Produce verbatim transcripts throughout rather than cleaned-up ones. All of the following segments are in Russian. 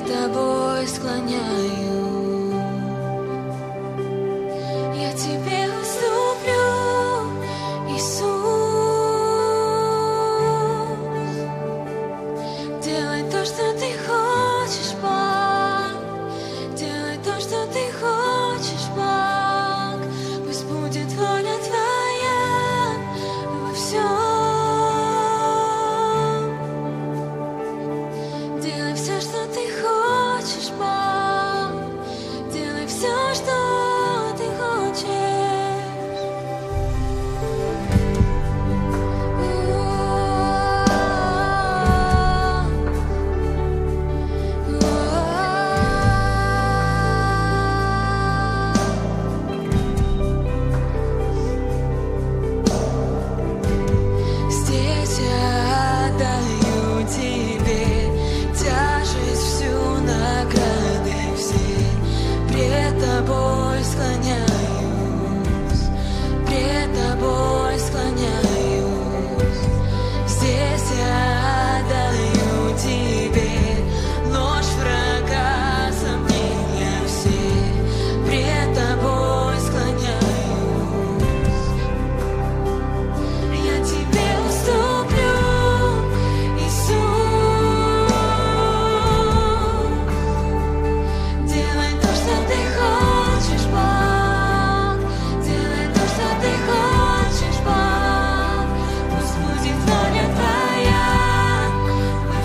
тобой склоняю. Я тебе уступлю, Иисус. Делай то, что ты хочешь, Бог. Делай то, что ты хочешь, Бог. Пусть будет воля твоя во всем. Делай все, что ты хочешь, Бог. Делай все, что ты хочешь. Здесь я отдаю тебе тяжесть всю, награды все. Пред тобой склоняюсь, пред тобой склоняюсь. Здесь я отдаю тебе ложь врага, сомнения все. Пред тобой склоняюсь. Я тебе уступлю, Иисус. Делай то, что ты хочешь, Бог. Делай то, что ты хочешь, Бог. Пусть будет воля твоя во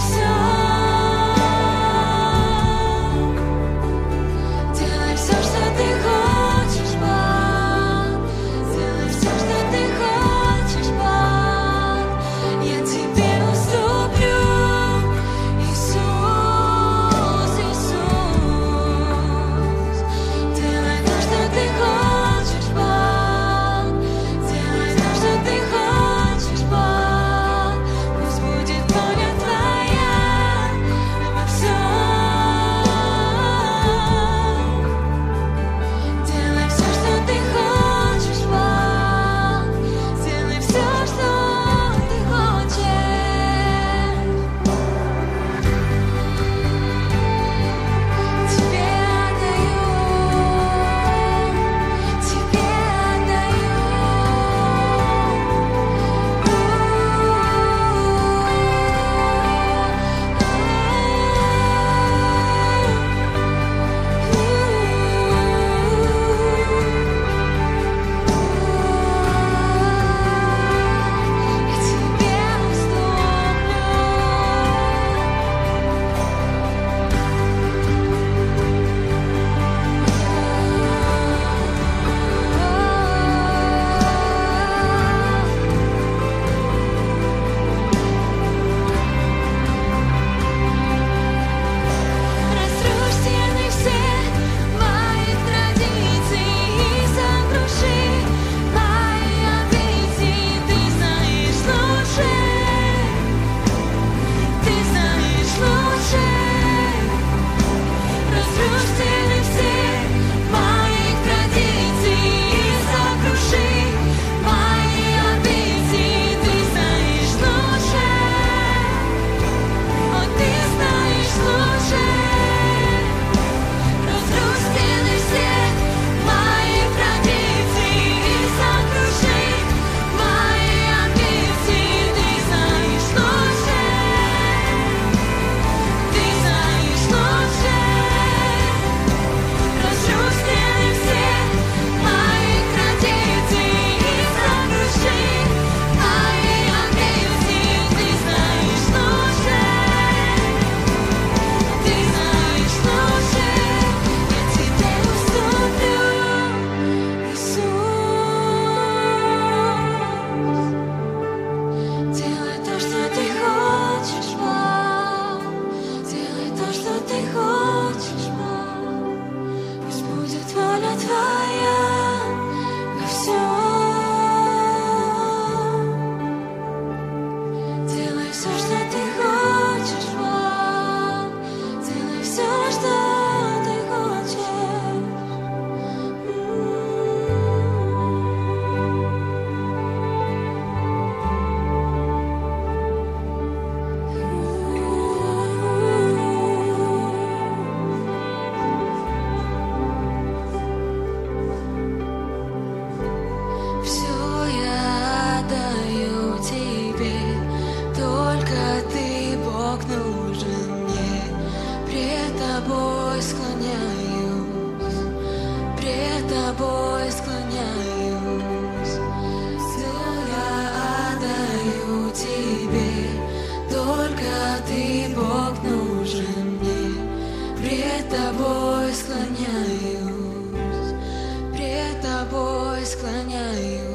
всем. Делай все, что ты хочешь, Бог. Делай все, что ты хочешь, Бог. Я тебе уступлю, Иисус, Иисус. Делай то, что ты хочешь, Бог. Делай то, что ты хочешь, Бог. Пусть будет воля твоя во всем. Делай все, что ты хочешь, Бог. Делай все, что ты хочешь. Тебе отдаю, тебе разрушь стены все моих традиций и сокруши мои амбиции. Ты знаешь лучше, ты знаешь лучше. Разрушь стены все моих традиций и сокруши мои амбиции. Ты знаешь лучше, о, ты знаешь лучше. Разрушь стены все моих традиций и сокруши мои амбиции. Ты знаешь лучше, ты знаешь лучше. Разрушь стены все моих традиций и сокруши мои амбиции. Ты знаешь лучше, ты знаешь лучше. Я тебе уступлю, Иисус. Делай то, что ты хочешь, Бог. Делай то, что ты хочешь, Бог. Пусть будет воля твоя во всем. Делай все, что ты хочешь, Бог. Делай все, что ты хочешь. М. тобой склоняюсь, пред тобой склоняюсь. Все я отдаю тебе, только ты, Бог, нужен мне. Пред тобой склоняюсь, пред тобой склоняюсь.